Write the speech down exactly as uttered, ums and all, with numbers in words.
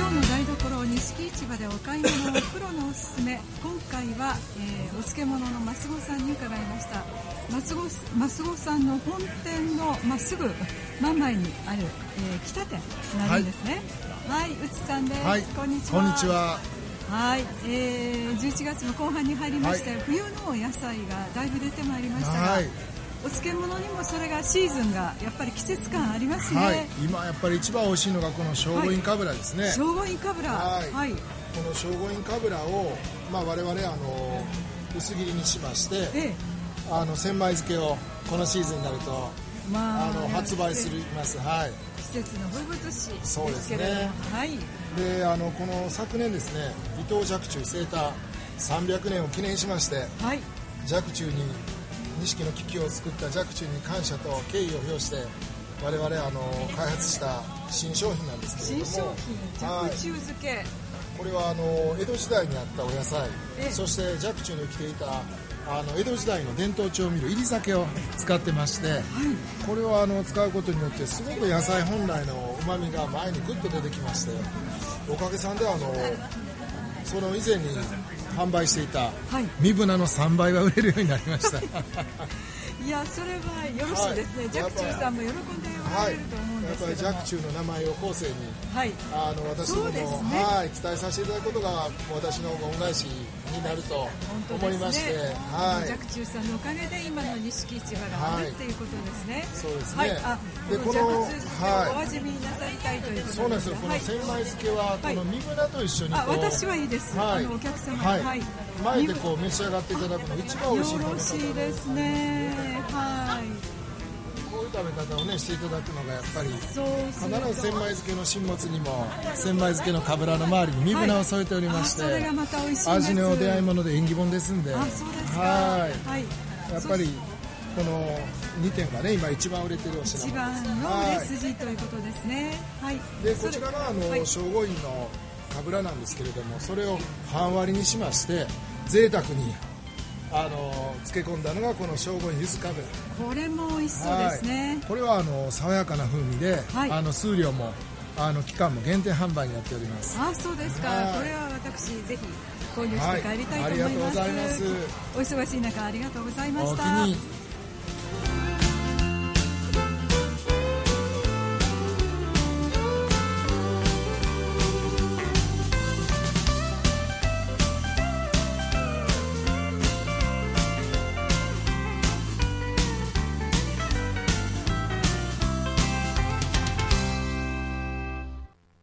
ロの台所錦市場でお買い物をプロのおすすめ。今回は、えー、お漬物の増子さんに伺いました。増子、増子さんの本店のまっすぐ真ん前にある、えー、北店になるんですね。はい、内さんです、 はい、 こんにちは。 こんにちは。 はい、えー、じゅういちがつの後半に入りまして、はい、冬のお野菜がだいぶ出てまいりましたが、はい、お漬物にもそれがシーズンがやっぱり季節感ありますね。 はい、今やっぱり一番美味しいのがこの聖護院かぶらですね。 はい、聖護院かぶら、はい、はい、 この聖護院かぶらを、まあ、我々あの薄切りにしまして、ええ、あの千枚漬けをこのシーズンになると、まあ、あの発売するます、はい、 季節の風物詩ですけれども、 そうですね、 はい、 であのこの昨年ですね、伊藤若冲生誕さんびゃくねんを記念しまして、はい、若冲に錦の危機を救った若冲に感謝と敬意を表して我々あの開発した新商品なんですけれども、 新商品若冲漬け、はい、 これはあの江戸時代にあったお野菜、そして若冲に生きていたあの江戸時代の伝統調味料入り酒を使ってまして、はい、これをあの使うことによってすごく野菜本来のうまみが前にグッと出てきまして、おかげさんであのその以前に販売していた身船のさんばいは売れるようになりましたいや、それはよろしいですね、はい、若冲さんも喜んでおられると思うんですけども、 やっぱり若冲の名前を後世に、はい、あの私ども、ね、はい、伝えさせていただくことが私の恩返しになると思いまして、ね、はい、 若冲さんのおかげで今の錦市場があるっていうことですね。 そうですね、 はい、あでこの若冲をお味見なさりたいということで、 そうなんですよ、この千枚漬けはこの身船と一緒にこう、 あ、私はいいです、はい、あのお客様、 はいはい、前でこう召し上がっていただくのが一番美味しい食べ方です。 よろしいですね、はい、 こういう食べ方をねしていただくのがやっぱり必ず千枚漬けの新物にも千枚漬けのかぶらの周りに身船を添えておりまして、はい、 それがまた美味しいです。 味の出会い物で縁起物ですんで、 あ、そうですか、 はい、はい、やっぱりこのにてんがね今一番売れてるお品物です。 一番の売れ筋、はい、ということですね。はい、 でこちらがあの、はい、聖護院のかぶらなんですけれども、それを半割りにしまして贅沢にあの漬け込んだのがこの聖護院柚子かぶら。 これも美味しそうですね、 はい、これはあの爽やかな風味で、はい、あの数量もあの期間も限定販売になっております。 あ、そうですか、はい、これは私ぜひ購入して帰りたいと思います、はい、 ありがとうございます。 お忙しい中ありがとうございました。 おおきに。